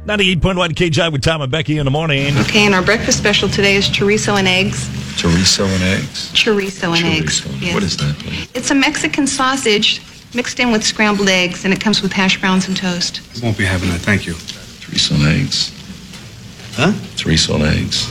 98.1 KJ with Tom and Becky in the morning. Okay, and our breakfast special today is chorizo and eggs. Chorizo and eggs? Chorizo and eggs. Yes. What is that, please? It's a Mexican sausage mixed in with scrambled eggs, and it comes with hash browns and toast. I won't be having that, thank you. Chorizo and eggs. Huh? Chorizo and eggs.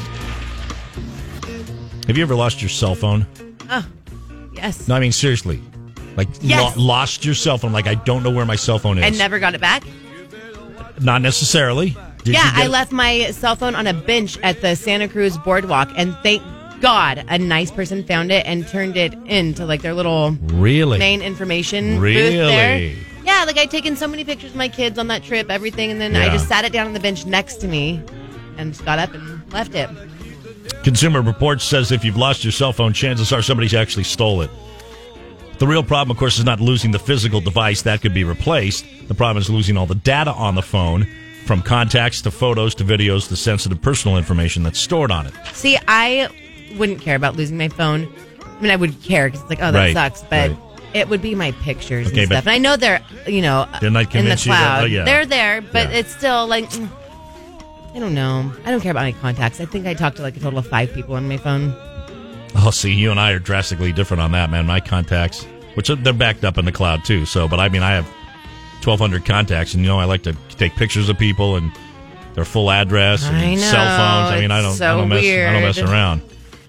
Have you ever lost your cell phone? Oh, yes. No, I mean, seriously. Like, yes. Lost your cell phone. Like, I don't know where my cell phone is. And never got it back? Not necessarily. I left my cell phone on a bench at the Santa Cruz Boardwalk, and thank God a nice person found it and turned it into like their little main information booth there. Yeah, like I'd taken so many pictures of my kids on that trip, everything, and then I just sat it down on the bench next to me and just got up and left it. Consumer Reports says if you've lost your cell phone, chances are somebody's actually stole it. The real problem, of course, is not losing the physical device. That could be replaced. The problem is losing all the data on the phone, from contacts to photos to videos to sensitive personal information that's stored on it. See, I wouldn't care about losing my phone. I mean, I would care because it's like, oh, that sucks. But it would be my pictures and stuff. And I know they're, in the cloud. They're there, but it's still like, I don't know. I don't care about my contacts. I think I talked to like a total of 5 people on my phone. Oh, see, you and I are drastically different on that, man. My contacts, which they're backed up in the cloud too. So, but I mean, I have 1,200 contacts, and I like to take pictures of people and their full address and cell phones. I mean, I don't mess around.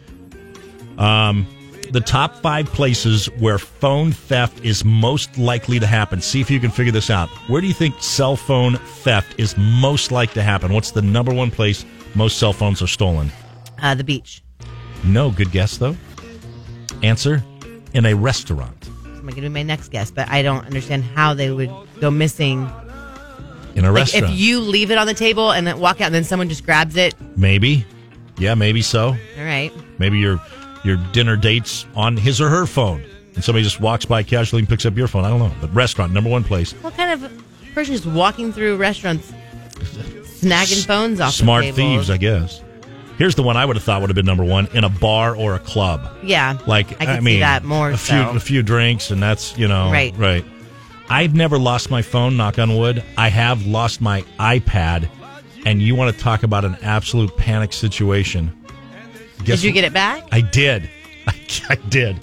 The top 5 places where phone theft is most likely to happen. See if you can figure this out. Where do you think cell phone theft is most likely to happen? What's the number one place most cell phones are stolen? The beach. No, good guess, though. Answer, in a restaurant. I'm going to be my next guess, but I don't understand how they would go missing. In a restaurant. If you leave it on the table and then walk out and then someone just grabs it. Maybe. Yeah, maybe so. All right. Maybe your dinner date's on his or her phone, and somebody just walks by casually and picks up your phone. I don't know. But restaurant, number one place. What kind of person is walking through restaurants snagging phones off Smart the table? thieves, I guess. Here's the one I would have thought would have been number one: in a bar or a club. Yeah, like I could see that more. A few drinks, and that's right. I've never lost my phone. Knock on wood. I have lost my iPad, and you want to talk about an absolute panic situation? Did you get it back? I did. I did.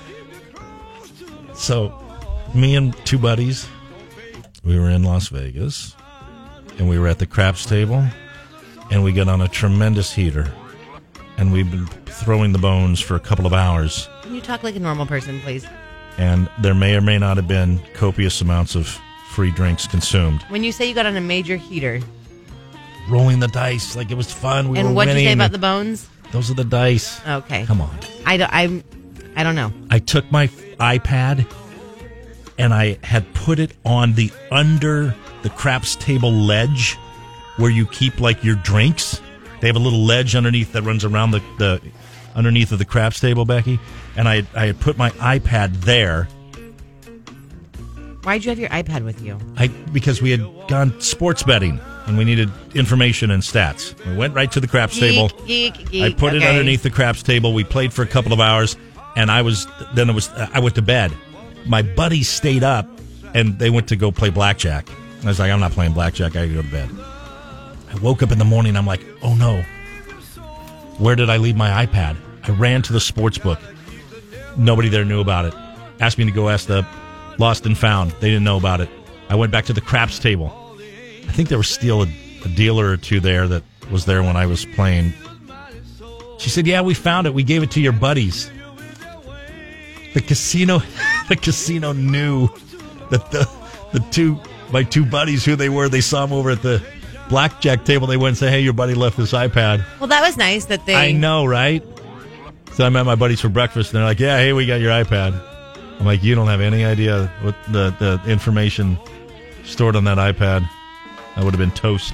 So, me and 2 buddies, we were in Las Vegas, and we were at the craps table. And we got on a tremendous heater, and we've been throwing the bones for a couple of hours. Can you talk like a normal person, please? And there may or may not have been copious amounts of free drinks consumed. When you say you got on a major heater, rolling the dice like it was fun. And what did you say about the bones? Those are the dice. Okay, come on. I don't know. I took my iPad and I had put it on the under the craps table ledge, where you keep like your drinks. They have a little ledge underneath that runs around the underneath of the craps table, Becky. And I had put my iPad there. Why'd you have your iPad with you? Because we had gone sports betting and we needed information and stats. We went right to the craps table. Geek. I put it underneath the craps table. We played for a couple of hours, and I went to bed. My buddies stayed up and they went to go play blackjack. I was like, I'm not playing blackjack. I gotta go to bed. I woke up in the morning. I'm like, oh no, where did I leave my iPad? I ran to the sports book. Nobody there knew about it. Asked me to go ask the lost and found. They didn't know about it. I went back to the craps table. I think there was still a dealer or 2 there that was there when I was playing. She said, yeah, we found it. We gave it to your buddies. The casino knew that my 2 buddies, who they were, they saw them over at the blackjack table. They went and said, hey, your buddy left this iPad. Well, that was nice that they... I know, right? So I met my buddies for breakfast, and they're like, yeah, hey, we got your iPad. I'm like, you don't have any idea what the information stored on that iPad. That would have been toast.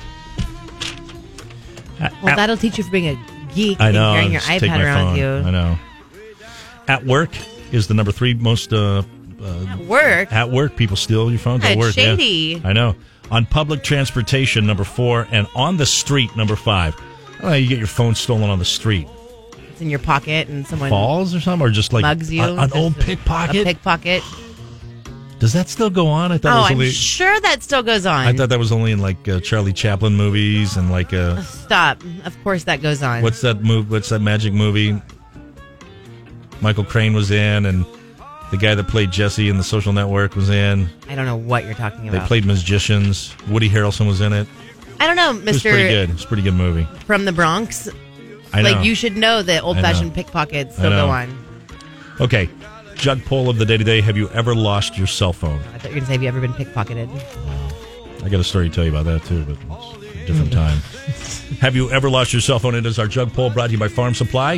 Well, that'll teach you for being a geek. I know. And carrying your iPad around with you. I know. At work is the number 3 most... at work? At work, people steal your phones at work. Shady. Yeah. I know. On public transportation, number 4, and on the street, number 5. I don't know how you get your phone stolen on the street. It's in your pocket and someone falls or something, or just like mugs you. An old pickpocket. A pickpocket. Does that still go on? I thought it was I'm sure that still goes on. I thought that was only in like Charlie Chaplin movies and like Stop. Of course that goes on. What's that magic movie Michael Crane was in, and the guy that played Jesse in The Social Network was in? I don't know what you're talking about. They played magicians. Woody Harrelson was in it. I don't know, Mr. It was pretty good. It was a pretty good movie. From the Bronx. I know. Like, you should know that old-fashioned pickpockets still go on. Okay. Jug poll of the day today. Have you ever lost your cell phone? I thought you were going to say, have you ever been pickpocketed? I got a story to tell you about that, too, but it's a different time. Have you ever lost your cell phone? It is our Jug poll brought to you by Farm Supply.